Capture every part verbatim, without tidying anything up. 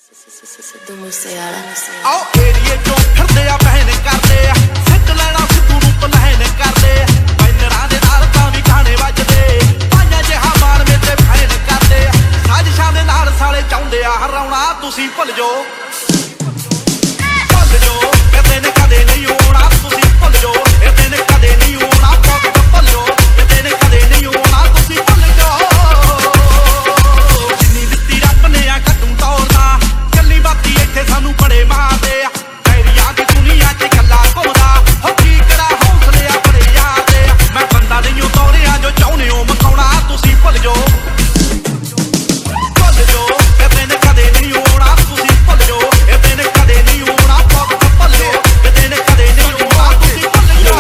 आओ एरिए चो फिरदे आ बहन करदे आ सिट लेना सिद्धू नूं पलहन करदे बैनरां दे नाल तां वी गाने वजदे पाइयां जिहा मार में ते फैन करदे साजिशां दे नाल साले चाहुंदे आ हराउणा तुसीं भुल जो भुल जो ए दिन कदे नहीं होना तुसीं भुल जो ए दिन कदे नहीं होना वक्त भुल जो ए दिन कदे नहीं होना तुसीं भुल जो जिन्नी दित्ती रब ने आ कद्दू तोड़दा गल्ली बाती इत्थे सानू बड़े मारदे आ डायरियां दी दुनिया च गल्ला घुमदा हो की करा हौसले आ बड़े याद आ मैं बंदा नहीं तोड़िया जो चाहुंदे हो मखाउणा तुसीं भुल जो भुल जो ए दिन कदे नहीं होना तुसीं भुल जो ए दिन कदे नहीं होना वक्त भुल जो ए दिन कदे नहीं होना तुसीं भुल जो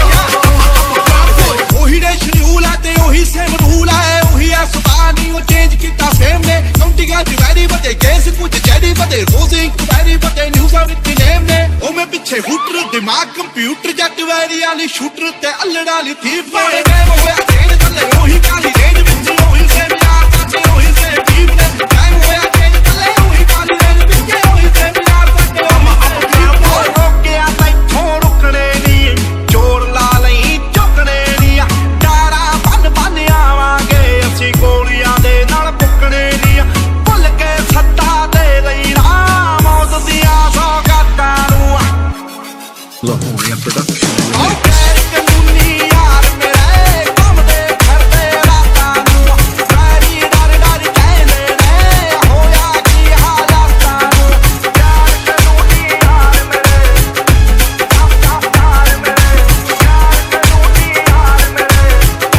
ओही ने शेड्यूल है ते ओही सेम रूल है ओही है सुबानी ओ चेंज कीता सेम ने काउंटिंग च वैरी बड़े केस कुछ जैडी बड़े रोज़ इंक्वायरी बड़े न्यूज़ विद नेम ने ओ मैं पीछे हुटर दिमाग कंप्यूटर जट वैरी वाली शूटर ते अल्लड़ वाली थी बड़े गेम होया चेंज चले ओही काली रेंज विच ओही सेम यार साथे ओही सेम टीम ने टाइम होया चेंज चले ओही काली रेंज विच ओही सेम यार साथे ओही रोके आ तैथों रुकने नहीं जोर ला लई झुकने नहीं डारा बन बन आवांगे ਅਸੀਂ ਗੋਲੀਆਂ ਦੇ ਨਾਲ ਪੁੱਕਣੇ ਨਹੀਂ ਭੁੱਲ ਕੇ ਸੱਤਾ ਦੇ ਲਈ ਨਾ ਮੌਤ ਦੀਆਂ ਸੌਗਾਤਾਂ ਨੂੰ ਲਾਹੌਰੀਆ ਪ੍ਰੋਡਕਸ਼ਨ ਓ ਗੈਰ ਕਾਨੂੰਨੀ ਯਾਰ ਮੇਰੇ ਘੁੰਮਦੇ ਫਿਰਦੇ ਰਾਤਾਂ ਨੂੰ ਵੈਰੀ ਡਰ ਡਰ ਕਹਿੰਦੇ ਨੇ ਹੋਇਆ ਕੀ ਹਾਲਾਤਾਂ ਨੂੰ ਯਾਰ ਕਾਨੂੰਨੀ ਯਾਰ ਮੇਰੇ ਯਾਰ ਮੇਰੇ ਯਾਰ ਕਾਨੂੰਨੀ ਯਾਰ ਮੇਰੇ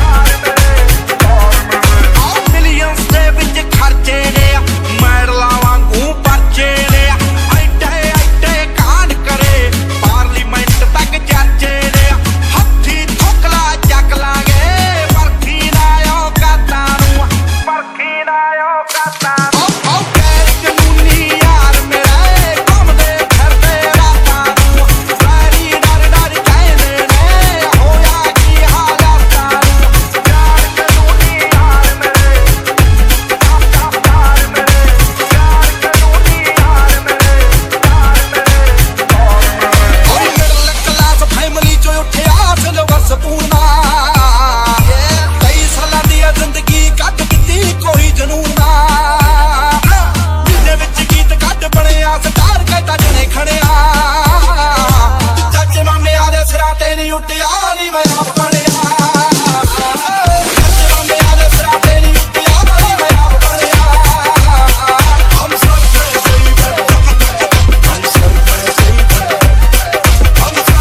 ਯਾਰ ਮੇਰੇ ਮਿਲੀਅਨਸ ਦੇ ਵਿੱਚ ਖਰਚੇ ਨੇ ਮੈਡਲਾਂ ਵਾਂਗੂ ਪਰਚੇ ਨੇ ਐਡੇ ਐਡੇ ਕਾਂਡ ਕਰੇ ਪਾਰਲੀਮੈਂਟ ਤੱਕ ਚਰਚੇ ਨੇ ਹੱਥੀ ਠੋਕਲਾ ਚੱਕ ਲਾਂਗੇ ਪਰਖੀ ਨਾ ਔਕਾਤਾਂ ਨੂੰ ਪਰਖੀ ਨਾ ਔਕਾਤਾਂ ਨੂੰ ਓ ਗੈਰ ਕਾਨੂੰਨੀ ਯਾਰ ਮੇਰੇ ਘੁੰਮਦੇ ਫਿਰਦੇ ਰਾਤਾਂ ਨੂੰ ਵੈਰੀ ਡਰ ਡਰ ਕਹਿੰਦੇ ਨੇ ਹੋਇਆ ਕੀ ਹਾਲਾਤਾਂ ਨੂੰ ਯਾਰ ਕਾਨੂੰਨੀ ਯਾਰ ਮੇਰੇ ਮਿਡਲ ਕਲਾਸ ਫੈਮਿਲੀ ਚੋਂ ਉੱਠਿਆ ਸਿਲਵਸ ਪੂਰਨਾ ਕਈ ਸਾਲਾਂ ਦੀ ਜ਼ਿੰਦਗੀ ਕੱਢ ਦਿੱਤੀ ਕੋਈ ਜਨੂਨ ਨਾ ਜਿਹਦੇ ਵਿੱਚ ਗੀਤ ਕੱਢ ਬਣਿਆ ਸਟਾਰ ਕਹਿੰਦਾ ਜਣੇ ਖੜਿਆ ਚਾਚੇ ਮਾਮਿਆਂ ਦੇ ਸਿਰਾਂ ਤੇ ਨਹੀਂ ਉੱਠਿਆ ਨਹੀਂ ਮੈਂ ਆਪ ਬਣਿਆ ਚਾਚੇ ਮਾਮਿਆਂ ਦੇ ਸਿਰਾਂ ਤੇ ਨਹੀਂ ਉੱਠਿਆ ਨਹੀਂ ਮੈਂ ਆਪ ਬਣਿਆ I'm so crazy I'm so crazy I'm so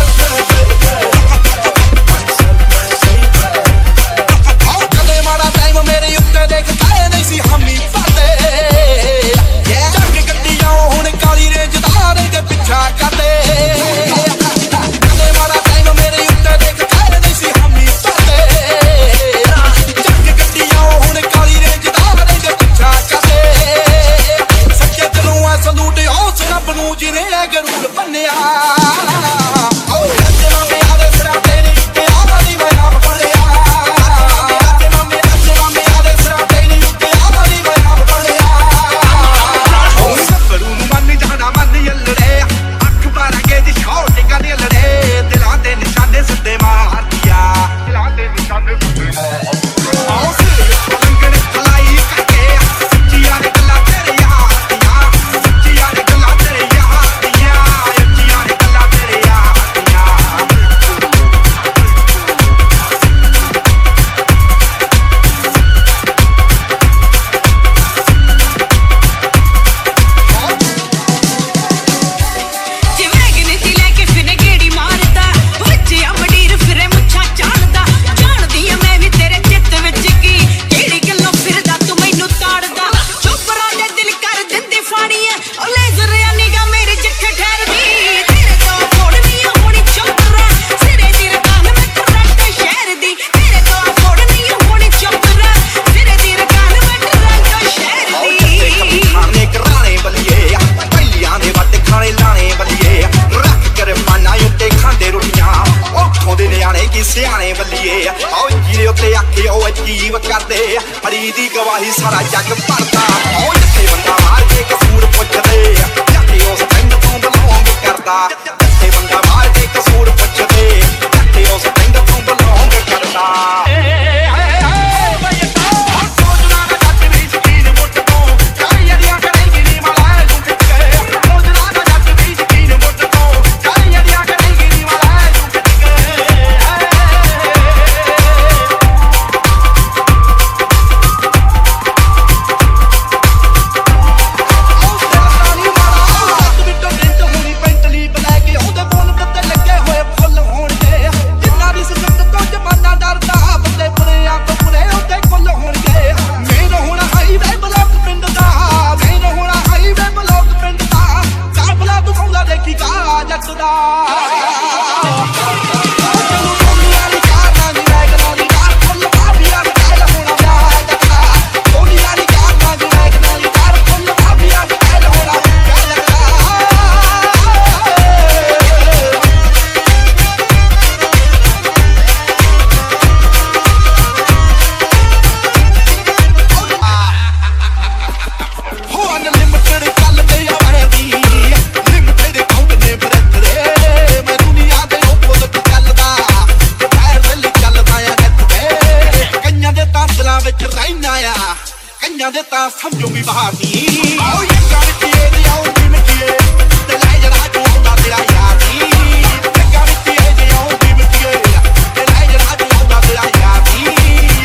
crazy ਕਦੇ ਮਾੜਾ ਟਾਈਮ ਮੇਰੇ ਉੱਤੇ ਦੇਖ ਕਾਏ ਨਹੀਂ ਸੀ ਹਾਮੀ ਭਰਦੇ ਚੱਕ ਗੱਡੀਆਂ ਹੁਣ ਕਾਲੀ ਰੇਂਜ ਦਾ ਦੇ ਪਿੱਛਾ ਕਰਦੇ ਕਦੇ ਮਾੜਾ ਟਾਈਮ ਮੇਰੇ ਉੱਤੇ ਦੇਖ ਕਾਏ ਨਹੀਂ ਸੀ ਹਾਮੀ ਭਰਦੇ ਚੱਕ ਗੱਡੀਆਂ ਹੁਣ ਕਾਲੀ ਰੇਂਜ ਦਾ ਦੇ ਪਿੱਛਾ ਕਰਦੇ ਸੱਚੇ ਦਿਲੋਂ ਆ ਸਲੂਟ ਉਸ ਰੱਬ ਨੂੰ ਜਿਹਨੇ ਇਹ ਗਰੂਰ ਬੰਨਿਆ ਓ ਰੱਜੇ ਮਾਮਿਆਂ ਦੇ ਸਿਰਾਂ ਤੇ ਨਹੀਂ ਉੱਠਿਆ ਨਹੀਂ ਮੈਂ ਆਪ ਬਣਿਆ ਰੱਜੇ ਮਾਮੇ ਰੱਜੇ ਮਾਮਿਆਂ ਦੇ ਸਿਰਾਂ ਤੇ ਨਹੀਂ ਉੱਠਿਆ ਨਹੀਂ ਮੈਂ ਆਪ ਬਣਿਆ ਓ ਸੱਬਰੂ ਨੂੰ ਮੰਨ ਜਾਣਾ ਮੰਨ ਯੱਲੜੇ ਅੱਖ ਮਾਰਾਂਗੇ ਦੀ ਸ਼ੌਟ ਕਰ ਯੱਲੜੇ ਦਿਲਾਂ ਦੇ ਨਿਸ਼ਾਨੇ ਸਿੱਧੇ ਮਾਰਦੀਆਂ ਦਿਲਾਂ ਦੇ ਨਿਸ਼ਾਨੇ ਸਿੱਧੇ ਆਓ ਲੰਗਣ ਖਲਾਈ ਕਰਕੇ ਸੱਚੀਆਂ ਨੇ ਗੱਲਾਂ ਤੇਰੀਆਂ ਦੀਆਂ ਸੱਚੀਆਂ ਨੇ ਗੱਲਾਂ ਤੇਰੀਆਂ ਦੀਆਂ ਸੱਚੀਆਂ ਨੇ ਗੱਲਾਂ ਤੇਰੀਆਂ ਦੀਆਂ ਜਿਵੇਂ ਗਨਿਤੀ ਲੈ ਕੇ ਫਿਰੇ ਗੇੜੀ ਮਾਰਦਾ ਵਿੱਚ ਆ ਮਡੀਰ ਫਿਰੇ ਮੁੱਛਾਂ ਚਾੜਦਾ ਜਾਣਦੀ ਆ ਮੈਂ ਵੀ ਤੇਰੇ ਚਿੱਤ ਵਿੱਚ ਕੀ ਕਿਹੜੀ ਗੱਲੋਂ ਫਿਰਦਾ ਤੂੰ ਮੈਨੂੰ ਤਾੜਦਾ ਚੁੱਪ ਰਾਜਾ ਦਿਲ ਕਰ ਦਿੰਦੀ ਫਾੜੀ ਐ ਉਹ ਲੇਜ਼ਰ ਆ ਨਿਗਾ ਮੇਰੀ ਜਿੱਥੇ ਠਹਿਰਦੀ ਤੇਰੇ ਤੋਂ ਫੋੜਨੀ ਆ ਹੋਣੀ ਚੁੱਪ ਰਹਿ ਸਿਰੇ ਦੀ ਰਕਾਨ ਮੈਂ ਟਰੱਕ ਸ਼ਹਿਰ ਦੀ ਤੇਰੇ ਤੋਂ ਫੋੜਨੀ ਆ ਹੋਣੀ ਚੁੱਪ ਰਹਿ ਸਿਰੇ ਦੀ ਰਕਾਨ ਮੈਂ ਟਰੱਕ ਸ਼ਹਿਰ ਦੀ ਖਾਣੇ ਕਰਾਣੇ ਬੱਲੀਏ ਪਹਿਲੀਆਂ ਦੇ ਵੱਟ ਖਾਣੇ ਲਾਣੇ ਬੱਲੀਏ ਰੱਖ ਕਰ ਮਾਨਾ ਉੱਤੇ ਖਾਂਦੇ ਰੋਟੀਆਂ ਉੱਥੋਂ ਦੇ ਨਿਆਣੇ ਕੀ ਸਿਆਣੇ ਬੱਲੀਏ ਓ ਜੀਰੇ ਉੱਤੇ ਆਖੇ ਉਹ ਅਜੀਬ ਕਰਦੇ ਹਰੀ ਦੀ ਗਵਾਹੀ ਸਾਰਾ ਜੱਗ ਭਰਦਾ ਓ ਜਿੱਥੇ ਬੰਦਾ ਮਾਰ ਕੇ ਕਸੂਰ ਪੁੱਛਦੇ ਲਿਮਟਿਡ ਚੱਲਦੇ ਆ ਵੈਦੀ ਲਿਮਟਿਡ ਕਾਊਂਟ ਨੇ ਬਰਤ ਦੇ ਮੈਂ ਦੁਨੀਆ ਦੇ ਓਪੋਜ਼ਿਟ ਚੱਲਦਾ ਤੇ ਪੈਰਲ ਚੱਲਦਾ ਆ ਨੱਤ ਤੇ ਕਈਆਂ ਦੇ ਤਾਂ ਦਿਲਾਂ ਵਿੱਚ ਰਹਿਣਾ ਆ ਕਈਆਂ ਦੇ ਤਾਂ ਸਮਝੋ ਵੀ ਬਾਹਰ ਨਹੀਂ ਆਓ ਇਹ ਗੱਲ ਕੀ ਇਹ ਆਓ ਵੀ ਮੱਕੀਏ ਤੇ ਲੈ ਜਰਾ ਜੋ ਆਉਂਦਾ ਤੇਰਾ ਯਾਰ ਨਹੀਂ ਤੇ ਗੱਲ ਕੀ ਇਹ ਆਓ ਵੀ ਮੱਕੀਏ ਤੇ ਲੈ ਜਰਾ ਜੋ ਆਉਂਦਾ ਤੇਰਾ ਯਾਰ ਨਹੀਂ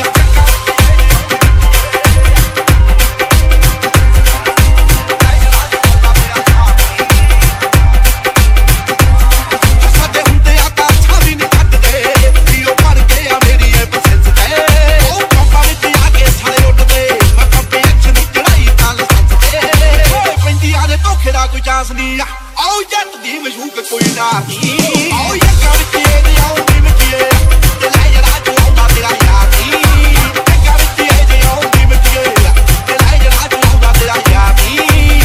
ਸਾਡੇ ਹੁੰਦੇ ਆ ਤਾਂ ਛਾਵੀ ਨਹੀਂ ਕੱਟਦੇ ਹੀਰੋ ਬਣ ਕੇ ਆ ਮੇਰੀ ਇਹ ਪਸੰਦ ਤੇ ਉਹ ਕੰਪਾ ਵਿੱਚ ਆ ਕੇ ਸਾਰੇ ਉੱਡਦੇ ਮੈਂ ਕੰਪੇ ਐਕਸ਼ਨ ਦੀ ਚੜਾਈ ਤਾਂ ਲਸੰਦ ਤੇ ਪੈਂਦੀ ਆ ਦੇ ਧੋਖੇ ਦਾ ਕੋਈ ਚਾਂਸ ਨਹੀਂ ਆਓ ਜੱਟ ਦੀ ਮਸ਼ੂਕ ਕੋਈ ਨਾ ਨਹੀਂ ਆਓ ਯੱਕਾ ਵਿੱਚ ਇਹ ਆਓ ਵੀ ਮੱਕੀਏ ਤੇ ਲੈ ਜਰਾ ਜੋ ਆਉਂਦਾ ਤੇਰਾ ਯਾਰ ਨਹੀਂ ਯੱਕਾ ਵਿੱਚ ਇਹ ਆਓ ਵੀ ਮੱਕੀਏ ਤੇ ਲੈ ਜਰਾ ਜੋ ਆਉਂਦਾ ਤੇਰਾ ਯਾਰ ਨਹੀਂ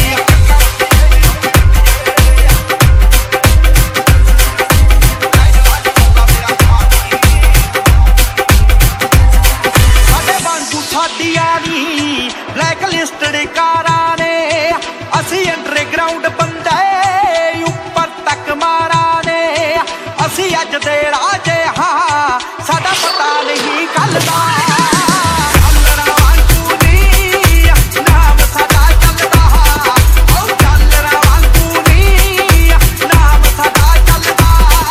ਸਾਡੇ ਵਾਂਗੂ ਸਾਡੀਆਂ ਨੀ ਬਲੈਕ ਲਿਸਟਡ ਕਾਰਾਂ ਨੇ ਅਸੀਂ ਅੰਡਰਗਰਾਉਂਡ ਬੰਦੇ ਉੱਪਰ ਤੱਕ ਮਾਰਾਂ ਨੇ ਅਸੀਂ ਅੱਜ ਦੇ ਰਾਜੇ ਹਾਂ ਸਾਡਾ ਪਤਾ ਨਹੀਂ ਕੱਲ ਦਾ ਚੱਲਣਾ ਵਾਂਗੂ ਨੀ ਨਾਮ ਸਾਡਾ ਚੱਲਦਾ ਆਓ ਚੱਲਣਾ ਵਾਂਗੂ ਨੀ ਨਾਮ ਸਾਡਾ ਚੱਲਦਾ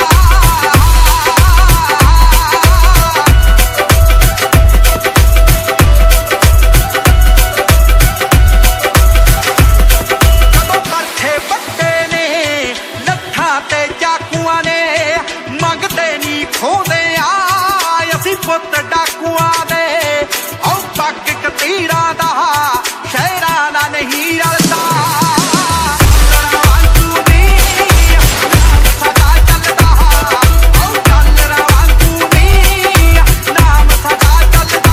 ਕਦੋਂ ਕਰਥੇ ਵੱਡੇ ਨੇ ਲੱਠਾਂ ਤੇ ਚਾਕੂਆਂ ਨੇ ਮੰਗਦੇ ਨਹੀਂ ਖੋਦੇ ਆ ਅਸੀਂ ਪੁੱਤ ਡਾਕੂਆਂ ਦੇ ਆਓ ਪੱਗ ਕਤੀਰਾਂ ਦਾ ਸ਼ਹਿਰਾਂ ਦਾ ਨਹੀਂ ਰਲਦਾ ਚੱਲਣਾ ਵਾਂਗੂ ਨੀ ਨਾਮ ਸਾਡਾ ਚੱਲਦਾ ਆਓ ਚੱਲਣਾ ਵਾਂਗੂ ਨੀ ਨਾਮ ਸਾਡਾ ਚੱਲਦਾ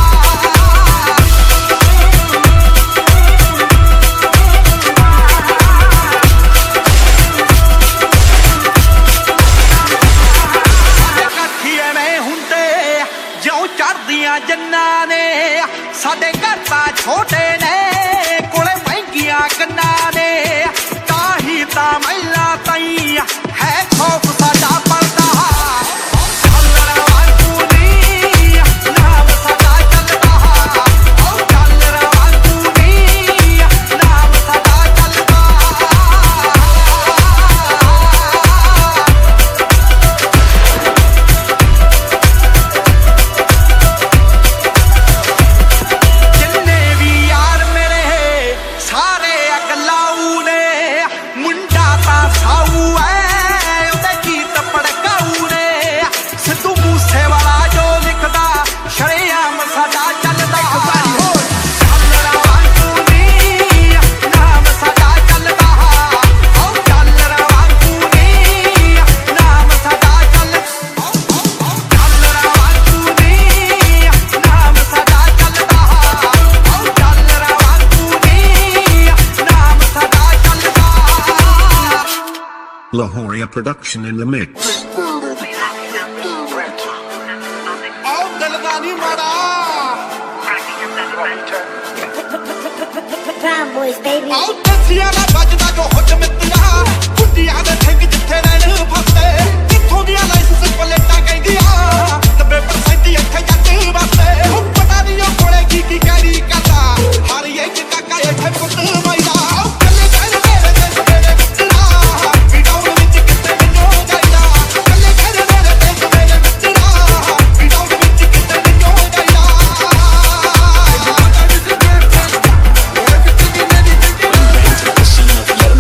ਸਾਡੇ ਕਾਠੀ ਐਵੇਂ ਹੁੰਦੇ ਜਿਉਂ ਚੜ੍ਹਦੀਆਂ ਜੰਨਾਂ ਨੇ ਸਾਡੇ ਘਰ ਤਾਂ ਛੋਟੇ ਨੇ ਕੋਲੇ ਮਹਿੰਗੀਆਂ ਕੰਨਾਂ ਨੇ ਤਾਂ ਹੀ ਤਾਂ ਮਹਿਲਾ ਤਾਈ ਹੈ ਖੌਫ ਸਾਡਾ ਪਲਦਾ ਚੱਲਣਾ ਵਾਂਗੂ ਨੀ ਨਾਮ ਸਾਡਾ ਚੱਲਦਾ ਆਓ ਚੱਲਣਾ ਵਾਂਗੂ ਨੀ ਨਾਮ ਸਾਡਾ ਚੱਲਦਾ ਜਿੰਨੇ ਵੀ ਯਾਰ ਮੇਰੇ ਸਾਰੇ ਅਗਲਾਊ ਨੇ ਮੁੰਡਾ ਤਾਂ ਸਾਊ ਐ ਉਹਦੇ ਗੀਤ ਪੜਕਾਊ ਨੇ ਸਿੱਧੂ ਮੂਸੇ ਵਾਲਾ ਜੋ ਲਿਖਦਾ ਸ਼ਰੇਆਮ ਸਾਡਾ ਚੱਲਦਾ ਚੱਲਣਾ ਵਾਂਗੂ ਨੀ ਨਾਮ ਸਾਡਾ ਚੱਲਦਾ ਆਓ ਚੱਲਣਾ ਵਾਂਗੂ ਨੀ ਨਾਮ ਸਾਡਾ ਚੱਲਦਾ ਚੱਲਣਾ ਵਾਂਗੂ ਨੀ ਨਾਮ ਸਾਡਾ ਚੱਲਦਾ ਆਓ ਚੱਲਣਾ ਵਾਂਗੂ ਨੀ ਨਾਮ ਸਾਡਾ ਚੱਲਦਾ Lahoria production in the mix. ਆਓ ਦਿਲ ਦਾ ਨਹੀਂ ਮਾੜਾ Brown boys, baby. ਆਓ ਦੱਸਿਆ ਨਾ ਵੱਜਦਾ ਜੋ ਹੁੱਟ ਮਿੱਤਰਾ ਕੁੱਟੀਆਂ ਦੇ ਠਿੰਗ ਜਿੱਥੇ ਰਹਿਣ ਫਸਦੇ ਕਿੱਥੋਂ ਦੀਆਂ ਲਾਇਸੈਂਸ ਪਲੇਟਾਂ ਕਹਿੰਦੀਆਂ ਨੱਬੇ ਪਰਸੈਂਟ ਇੱਥੇ ਜੱਟ ਵਸਦੇ ਉਹ ਪਤਾ ਨਹੀਂ ਉਹ ਕੋਲੇ ਕੀ ਕੀ ਕੈਰੀ ਕਰਦਾ ਹਰ ਇੱਕ ਕਾਕਾ ਇੱਥੇ ਪੁੱਤ ਮਾਈਦਾ ਆਓ ਕੱਲੇ ਕਹਿ ਮੇਰੇ ਤੇ ਸਵੇਰੇ ਮਿੱਤਰਾ ਵੀ ਡਾਊਨ ਵਿੱਚ ਕਿੱਥੇ ਮੈਨੂੰ ਜਾਈਦਾ ਕੱਲੇ ਕਹਿ ਮੇਰੇ ਤੇ ਸਵੇਰੇ ਮਿੱਤਰਾ ਵੀ ਡਾਊਨ ਵਿੱਚ ਕਿੱਥੇ ਮੈਨੂੰ ਜਾਈਦਾ Scene of blood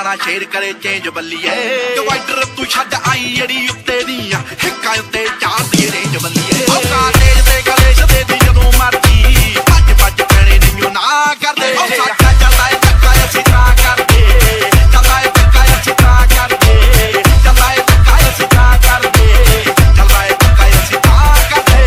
ਨਾ ਸ਼ੇਰ ਕਰੇ ਚੇਂਜ ਬੱਲੀਏ ਡਿਵਾਈਡਰ ਤੂੰ ਛੱਡ ਆਈ ਜਿਹੜੀ ਉੱਤੇ ਦੀਆਂ ਹਿੱਕਾਂ ਉੱਤੇ ਚਾੜਦੀ ਰੇਂਜ ਬੱਲੀਏ ਔਕਾ ਤੇਜ ਤੇ ਗਲੇਸ਼ ਦੇ ਦੀ ਜਦੋਂ ਮਰਦੀ ਭੱਜ ਭੱਜ ਪੈਣੇ ਨਹੀਂ ਨਾ ਕਰਦੇ ਉਹ ਸਾਡਾ ਚੱਲਦਾ ਏ ਧੱਕਾ ਅਸੀਂ ਤਾਂ ਕਰਦੇ ਚੱਲਦਾ ਏ ਧੱਕਾ ਅਸੀਂ ਤਾਂ ਕਰਦੇ ਚੱਲਦਾ ਏ ਧੱਕਾ ਅਸੀਂ ਤਾਂ ਕਰਦੇ ਚੱਲਦਾ ਏ ਧੱਕਾ ਅਸੀਂ ਤਾਂ ਕਰਦੇ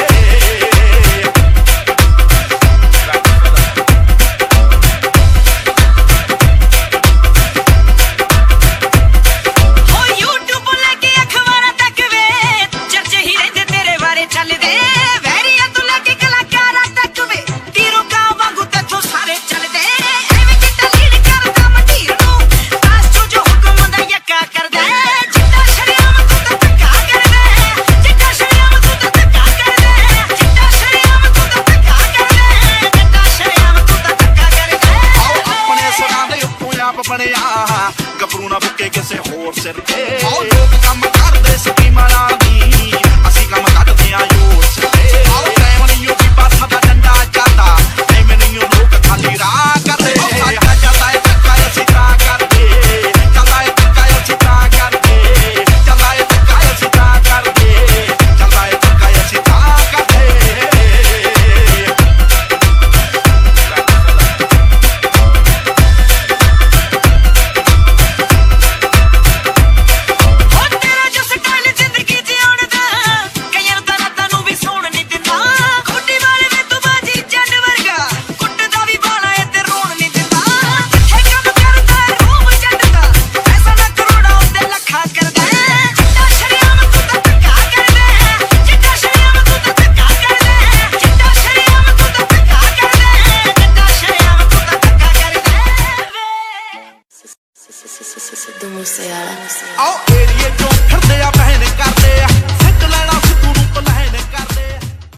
ਬਣਿਆ ਗੱਭਰੂ ਨਾ ਬੁੱਕੇ ਕਿਸੇ ਹੋਰ ਸਿਰ ਤੇ ਆਓ ਲੋਕ ਕੰਮ ਕਰਦੇ ਸਕੀਮਾਂ ਨਾਲ ਦੀ ਅਸੀਂ ਕੰਮ ਕੱਢਦੇ ਆ ਯੋਰ ਸਿਰ ਤੇ ਆਓ ਟਾਈਮ ਨਹੀਂ ਉਹ ਬੀਬਾ ਸਾਡਾ ਡੰਡਾ ਚੱਲਦਾ ਟਾਈਮ ਨਹੀਂ ਉਹ ਲੋਕ ਖਾਲੀ ਰਾਹ ਕਰਦੇ ਸਾਡਾ ਚੱਲਦਾ ਏ ਧੱਕਾ ਅਸੀਂ ਤਾਂ ਕਰਦੇ ਚੱਲਦਾ ਏ ਧੱਕਾ ਅਸੀਂ ਤਾਂ ਕਰਦੇ ਚੱਲਦਾ ਏ ਧੱਕਾ ਅਸੀਂ ਤਾਂ ਕਰਦੇ ਚੱਲਦਾ ਏ ਧੱਕਾ ਅਸੀਂ ਤਾਂ ਕਰਦੇ ਆਓ ਏਰੀਏ ਚੋਂ ਫਿਰਦੇ ਆ ਬਹਿਨ ਕਰਦੇ